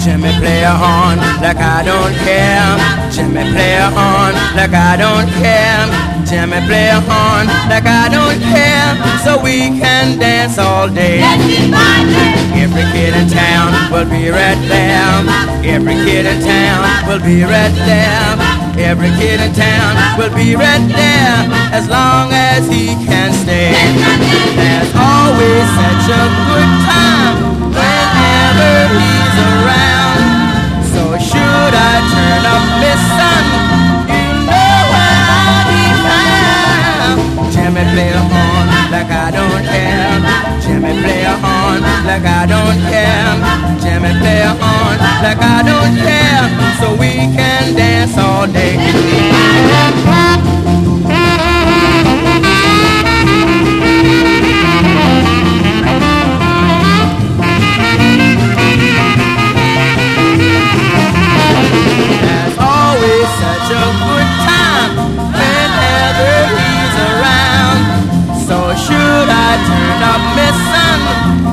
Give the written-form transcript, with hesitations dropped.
Jimmy play a horn like I don't care. Jimmy play a horn like I don't care. Jimmy play a horn like I don't care. So we can dance all day. Every kid in town will be right there. Every kid in town will be right there. Every kid in town will be right there as long as he can stay. There's always such a good time whenever he's around. So should I turn up, Miss Sun, you know where I'll be found. Jimmy play a horn like I don't care. Jimmy play a horn like I don't care. Jimmy play a horn like I don't care. So we can dance all day. There's always such a good time whenever he's around. So should I turn up, Miss Sun,